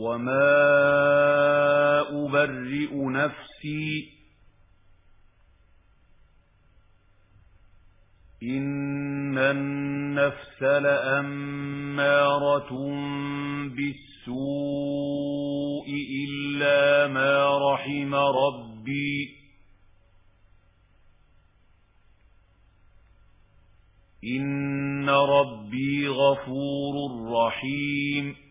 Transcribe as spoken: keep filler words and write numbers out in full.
وما أبرئ نفسي إن النفس لأمارة بالسوء إلا ما رحم ربي إن ربي غفور رحيم